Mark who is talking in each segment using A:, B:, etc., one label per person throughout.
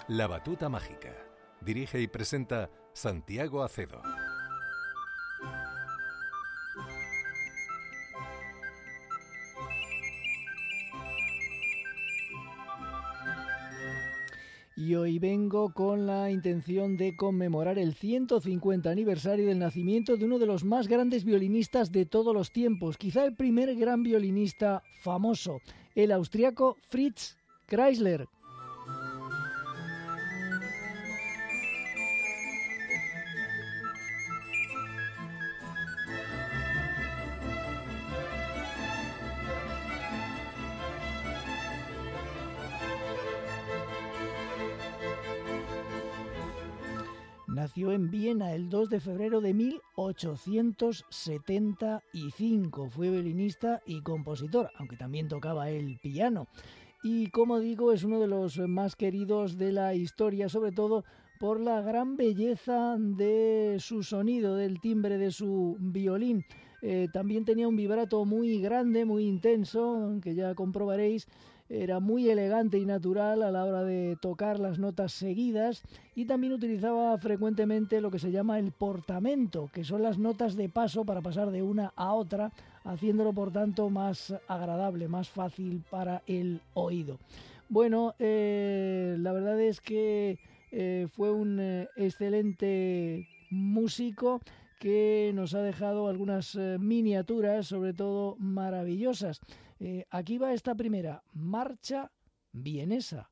A: La Batuta Mágica. Dirige y presenta Santiago Acedo.
B: Y hoy vengo con la intención de conmemorar el 150 aniversario del nacimiento de uno de los más grandes violinistas de todos los tiempos, quizá el primer gran violinista famoso, el austriaco Fritz Kreisler. Nació en Viena el 2 de febrero de 1875. Fue violinista y compositor, aunque también tocaba el piano. Y como digo, es uno de los más queridos de la historia, sobre todo por la gran belleza de su sonido, del timbre de su violín. También tenía un vibrato muy grande, muy intenso, que ya comprobaréis. Era muy elegante y natural a la hora de tocar las notas seguidas, y también utilizaba frecuentemente lo que se llama el portamento, que son las notas de paso para pasar de una a otra, haciéndolo por tanto más agradable, más fácil para el oído. Bueno, la verdad es que fue un excelente músico que nos ha dejado algunas miniaturas, sobre todo maravillosas. Aquí va esta primera, Marcha Vienesa.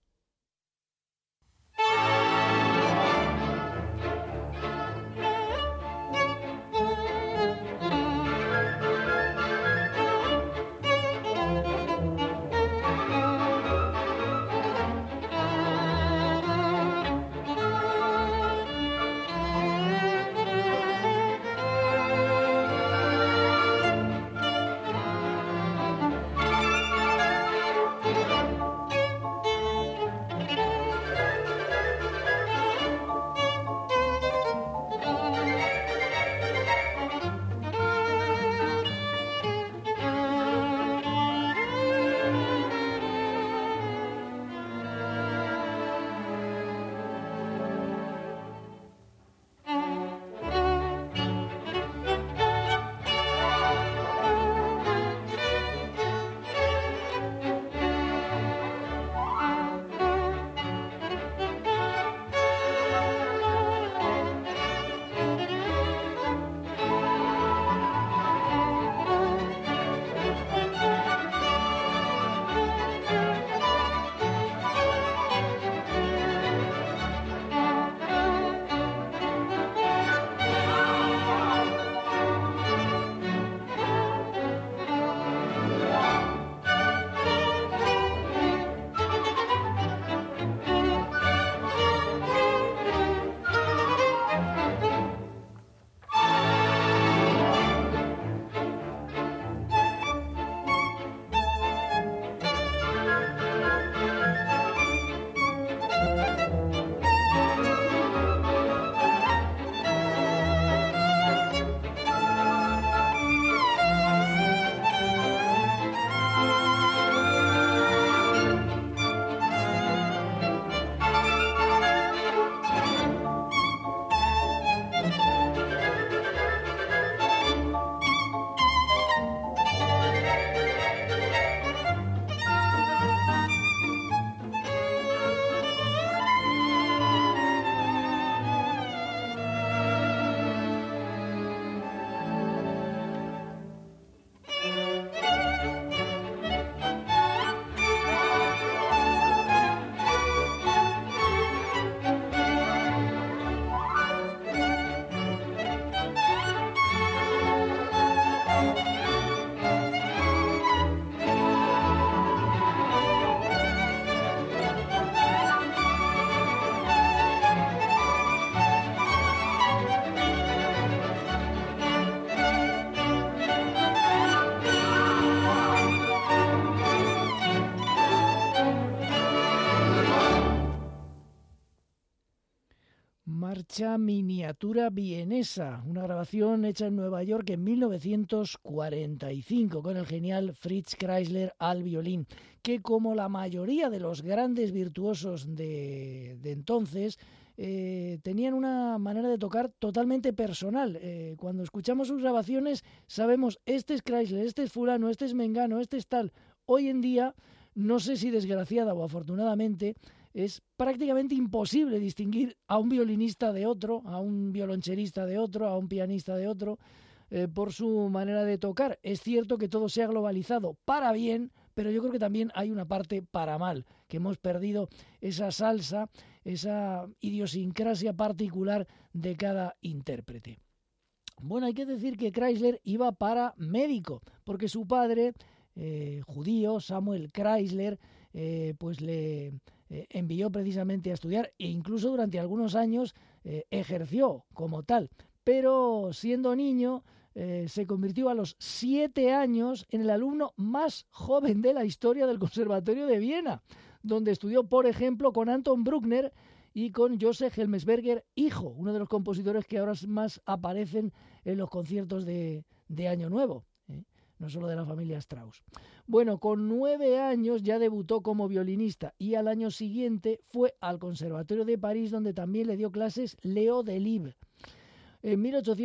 B: dicha miniatura vienesa, una grabación hecha en Nueva York en 1945 con el genial Fritz Kreisler al violín, que como la mayoría de los grandes virtuosos de entonces, tenían una manera de tocar totalmente personal. Cuando escuchamos sus grabaciones sabemos, este es Kreisler, este es fulano, este es mengano, este es tal. Hoy en día, no sé si desgraciada o afortunadamente, es prácticamente imposible distinguir a un violinista de otro, a un violoncherista de otro, a un pianista de otro, por su manera de tocar. Es cierto que todo se ha globalizado para bien, pero yo creo que también hay una parte para mal, que hemos perdido esa salsa, esa idiosincrasia particular de cada intérprete. Bueno, hay que decir que Kreisler iba para médico, porque su padre, judío, Samuel Kreisler, pues le envió precisamente a estudiar e incluso durante algunos años ejerció como tal. Pero siendo niño se convirtió a los 7 años en el alumno más joven de la historia del Conservatorio de Viena, donde estudió, por ejemplo, con Anton Bruckner y con Joseph Hellmesberger, hijo, uno de los compositores que ahora más aparecen en los conciertos de Año Nuevo, no solo de la familia Strauss. Bueno, con 9 años ya debutó como violinista y al año siguiente fue al Conservatorio de París, donde también le dio clases Leo Delibes. En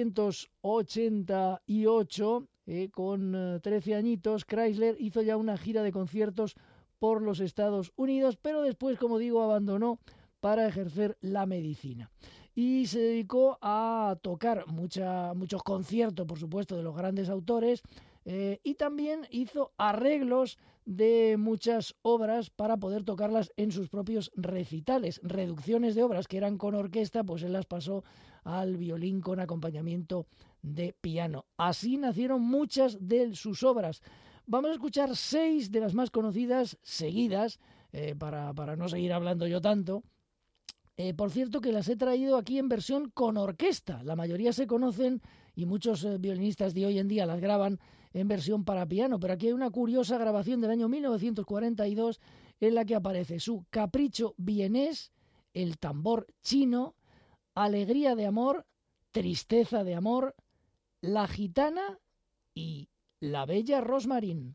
B: 1888, con 13 añitos, Kreisler hizo ya una gira de conciertos por los Estados Unidos, pero después, como digo, abandonó para ejercer la medicina. Y se dedicó a tocar muchos conciertos, por supuesto, de los grandes autores, y también hizo arreglos de muchas obras para poder tocarlas en sus propios recitales. Reducciones de obras que eran con orquesta, pues él las pasó al violín con acompañamiento de piano. Así nacieron muchas de sus obras. Vamos a escuchar 6 de las más conocidas seguidas, para no seguir hablando yo tanto. Por cierto, que las he traído aquí en versión con orquesta. La mayoría se conocen y muchos violinistas de hoy en día las graban en versión para piano, pero aquí hay una curiosa grabación del año 1942 en la que aparece su Capricho vienés, el tambor chino, Alegría de amor, Tristeza de amor, La gitana y La bella Rosmarín.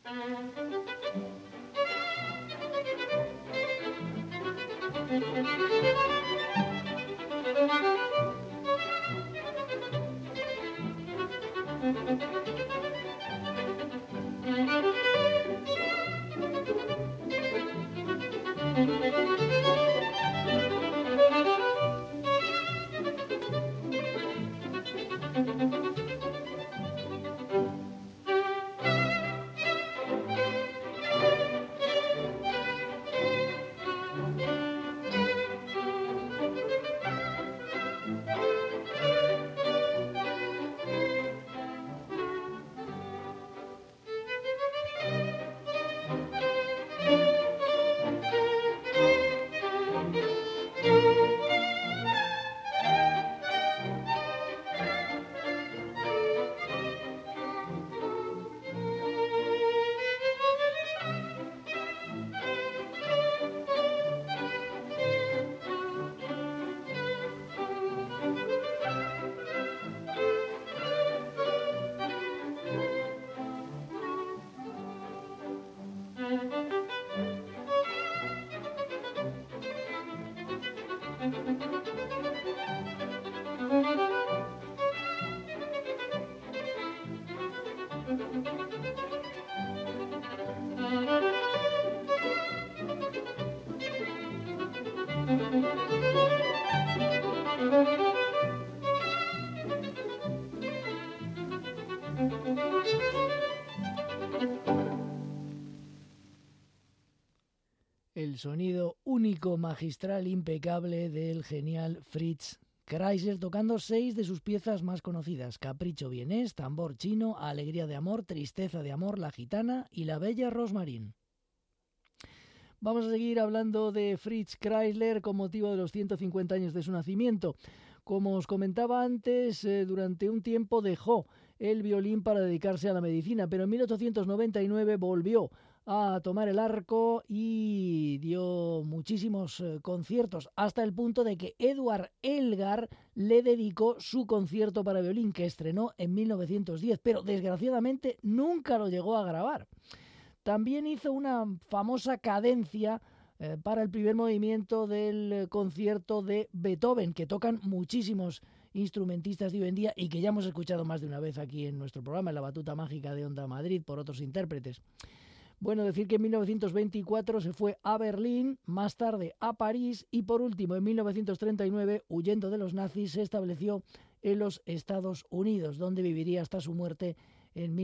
B: El sonido único, magistral, impecable del genial Fritz Kreisler, tocando 6 de sus piezas más conocidas: Capricho vienés, Tambor chino, Alegría de amor, Tristeza de amor, La gitana y La bella Rosmarín. Vamos a seguir hablando de Fritz Kreisler con motivo de los 150 años de su nacimiento. Como os comentaba antes, durante un tiempo dejó el violín para dedicarse a la medicina, pero en 1899 volvió a tomar el arco y dio muchísimos conciertos, hasta el punto de que Edward Elgar le dedicó su concierto para violín, que estrenó en 1910, pero desgraciadamente nunca lo llegó a grabar. También hizo una famosa cadencia para el primer movimiento del concierto de Beethoven, que tocan muchísimos instrumentistas de hoy en día y que ya hemos escuchado más de una vez aquí en nuestro programa, en la Batuta Mágica de Onda Madrid, por otros intérpretes. Bueno, decir que en 1924 se fue a Berlín, más tarde a París y por último en 1939, huyendo de los nazis, se estableció en los Estados Unidos, donde viviría hasta su muerte en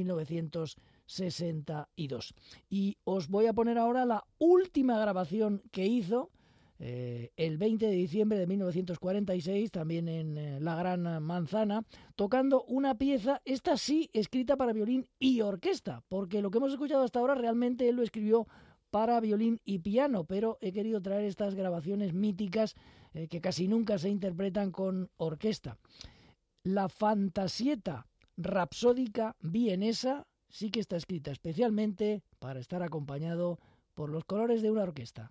B: 1962. Y os voy a poner ahora la última grabación que hizo el 20 de diciembre de 1946, también en La Gran Manzana, tocando una pieza, esta sí, escrita para violín y orquesta, porque lo que hemos escuchado hasta ahora realmente él lo escribió para violín y piano, pero he querido traer estas grabaciones míticas que casi nunca se interpretan con orquesta. La Fantasieta Rapsódica vienesa sí que está escrita especialmente para estar acompañado por los colores de una orquesta.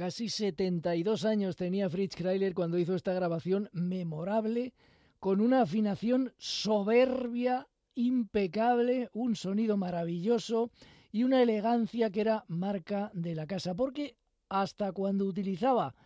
B: Casi 72 años tenía Fritz Kreisler cuando hizo esta grabación memorable, con una afinación soberbia, impecable, un sonido maravilloso y una elegancia que era marca de la casa, porque hasta cuando utilizaba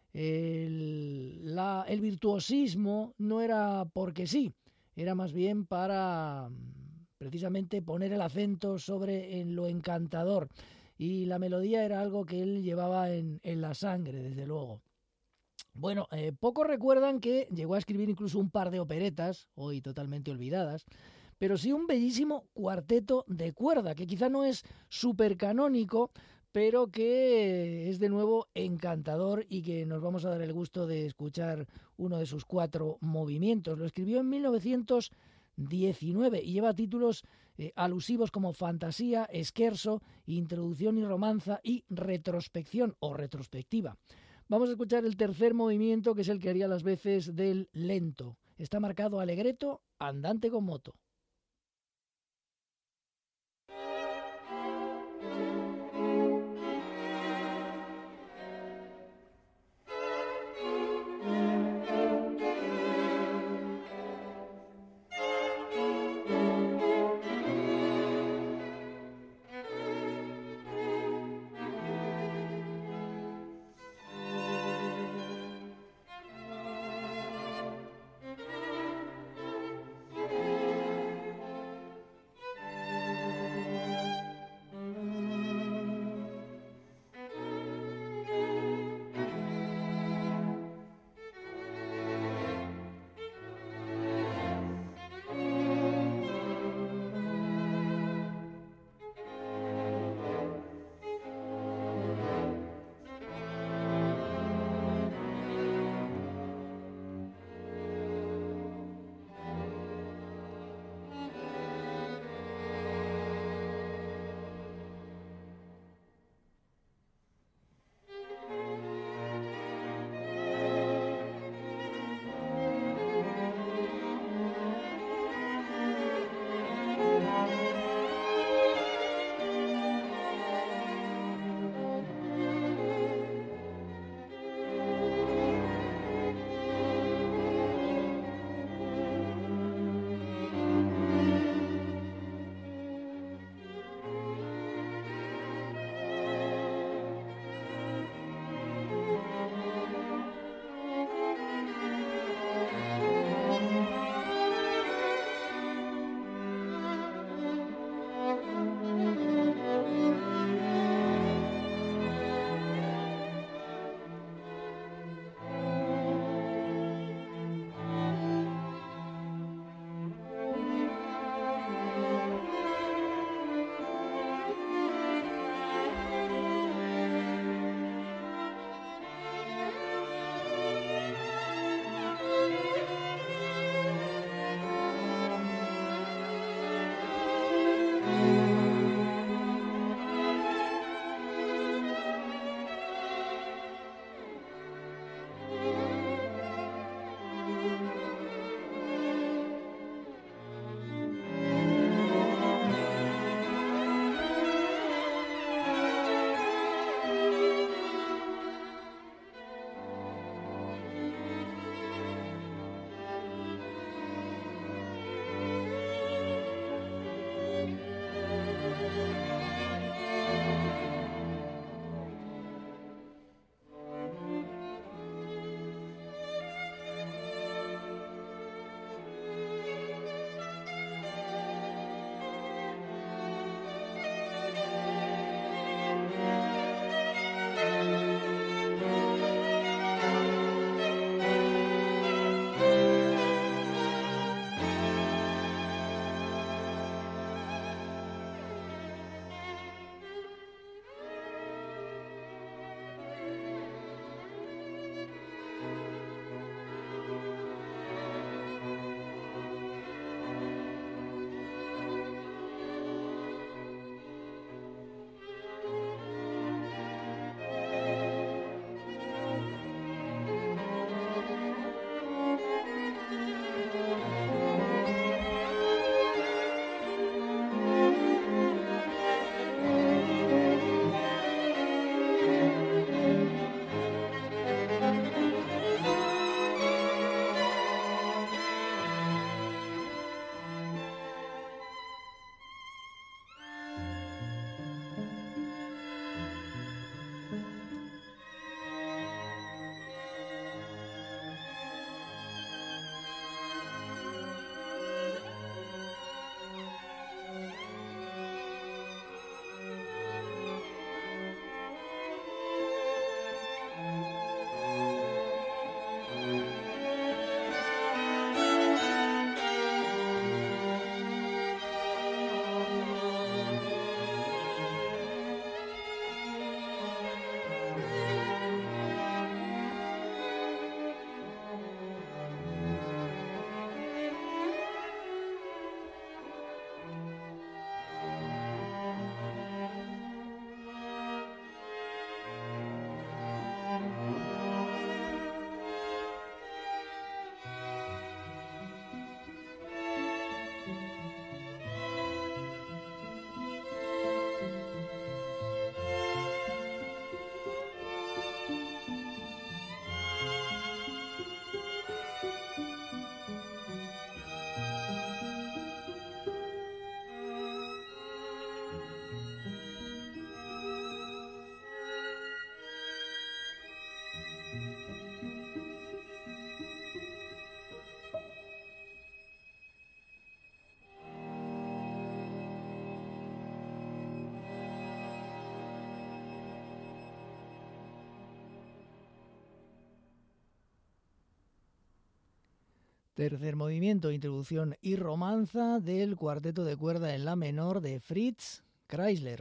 B: el virtuosismo no era porque sí, era más bien para precisamente poner el acento sobre en lo encantador, y la melodía era algo que él llevaba en la sangre, desde luego. Bueno, pocos recuerdan que llegó a escribir incluso un par de operetas, hoy totalmente olvidadas, pero sí un bellísimo cuarteto de cuerda, que quizá no es súper canónico, pero que es de nuevo encantador y que nos vamos a dar el gusto de escuchar uno de sus 4 movimientos. Lo escribió en 1919 y lleva títulos alusivos como Fantasía, Scherzo, Introducción y Romanza y Retrospección o Retrospectiva. Vamos a escuchar el tercer movimiento, que es el que haría las veces del lento. Está marcado allegretto, andante con moto. Tercer movimiento, introducción y romanza del cuarteto de cuerda en la menor de Fritz Kreisler.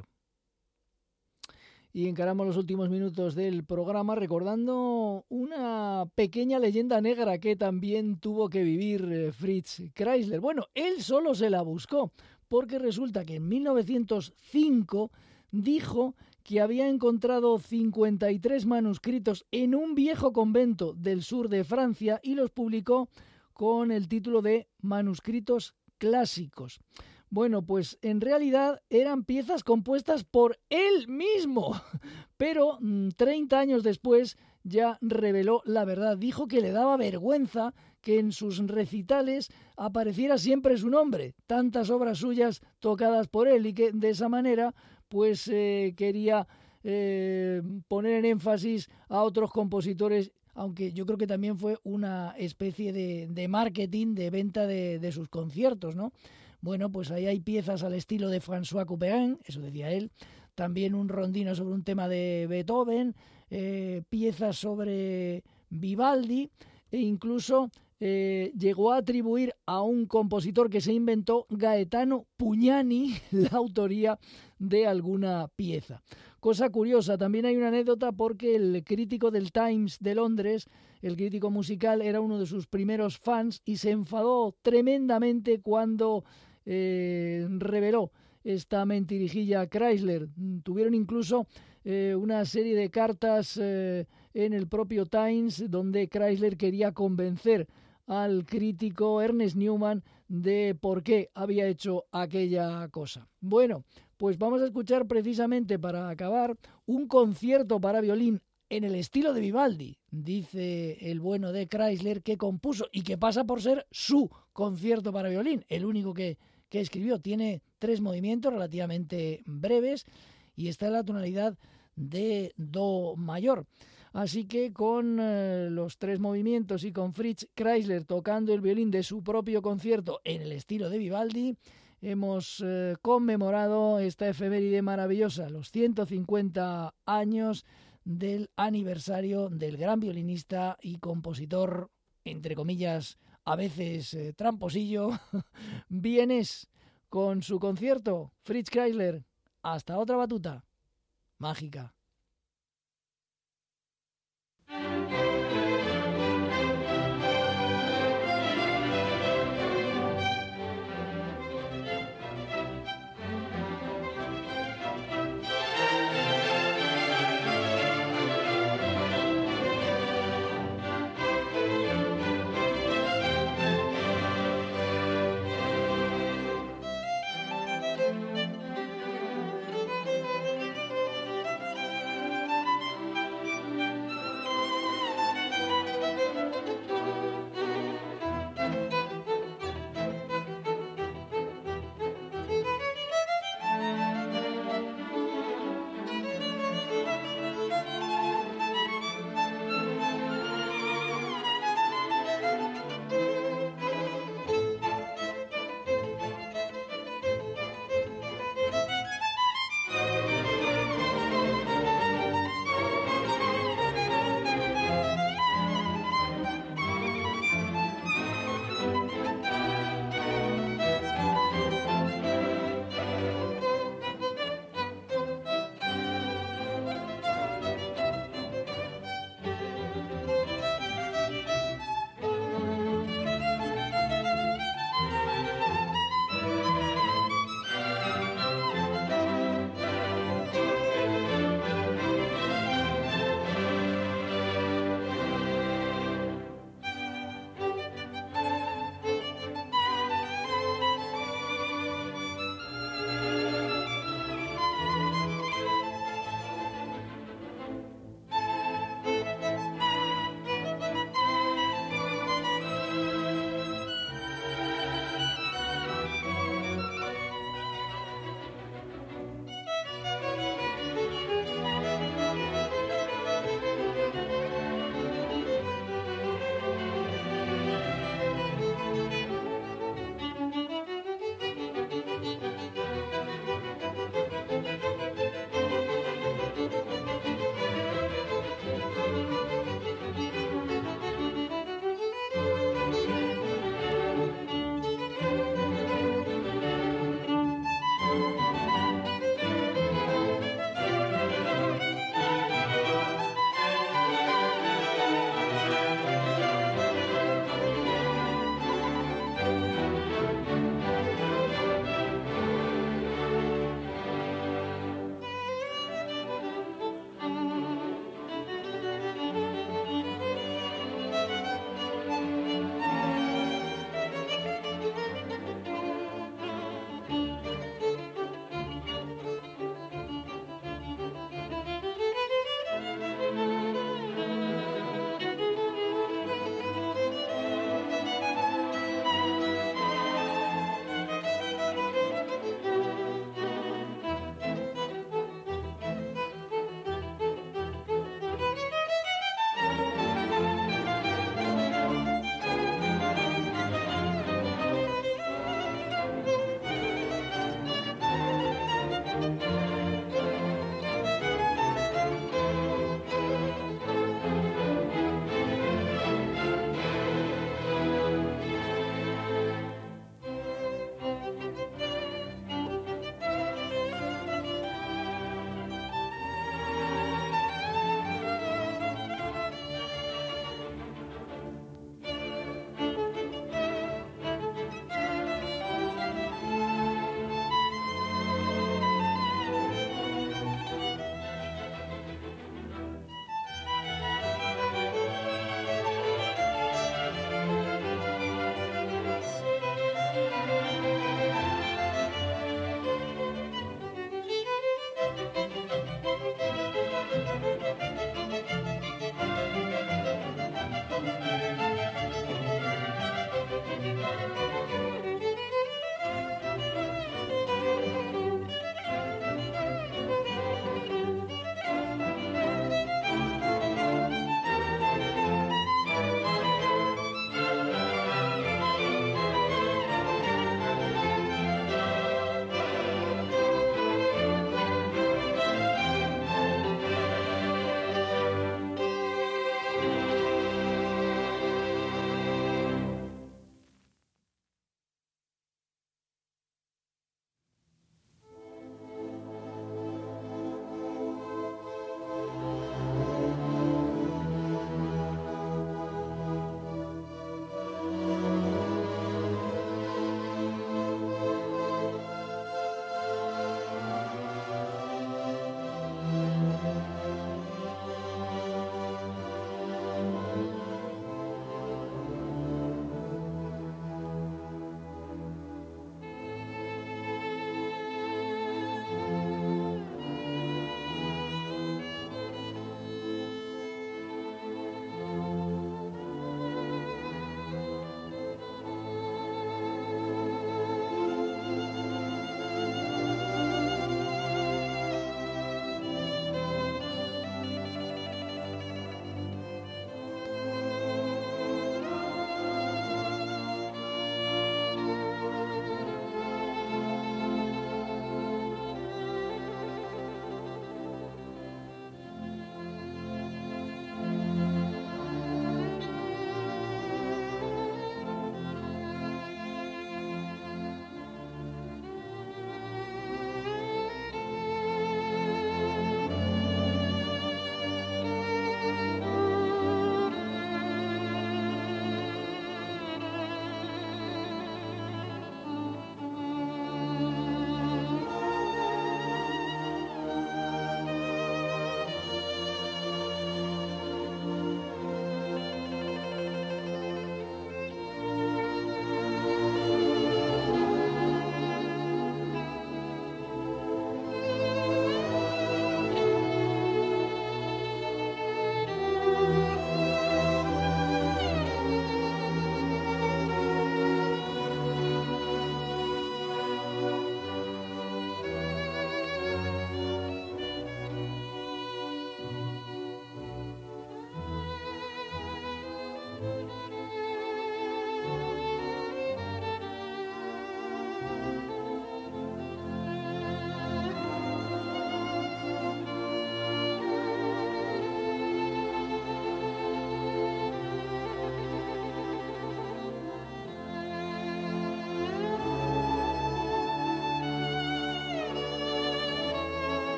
B: Y encaramos los últimos minutos del programa recordando una pequeña leyenda negra que también tuvo que vivir Fritz Kreisler. Bueno, él solo se la buscó, porque resulta que en 1905 dijo que había encontrado 53 manuscritos en un viejo convento del sur de Francia y los publicó con el título de Manuscritos Clásicos. Bueno, pues en realidad eran piezas compuestas por él mismo, pero 30 años después ya reveló la verdad. Dijo que le daba vergüenza que en sus recitales apareciera siempre su nombre, tantas obras suyas tocadas por él, y que de esa manera pues quería poner en énfasis a otros compositores, aunque yo creo que también fue una especie de marketing, de venta de sus conciertos, ¿no? Bueno, pues ahí hay piezas al estilo de François Couperin, eso decía él, también un rondino sobre un tema de Beethoven, piezas sobre Vivaldi, e incluso llegó a atribuir a un compositor que se inventó, Gaetano Pugnani, la autoría de alguna pieza. Cosa curiosa, también hay una anécdota porque el crítico del Times de Londres, el crítico musical, era uno de sus primeros fans y se enfadó tremendamente cuando reveló esta mentirijilla a Kreisler. Tuvieron incluso una serie de cartas en el propio Times donde Kreisler quería convencer al crítico Ernest Newman de por qué había hecho aquella cosa. Bueno, pues vamos a escuchar precisamente para acabar un concierto para violín en el estilo de Vivaldi, dice el bueno de Kreisler, que compuso y que pasa por ser su concierto para violín, el único que escribió. Tiene 3 movimientos relativamente breves y está en la tonalidad de Do mayor. Así que con los 3 movimientos y con Fritz Kreisler tocando el violín de su propio concierto en el estilo de Vivaldi, hemos conmemorado esta efeméride maravillosa, los 150 años del aniversario del gran violinista y compositor, entre comillas, a veces tramposillo, vienés, con su concierto Fritz Kreisler. Hasta otra batuta mágica.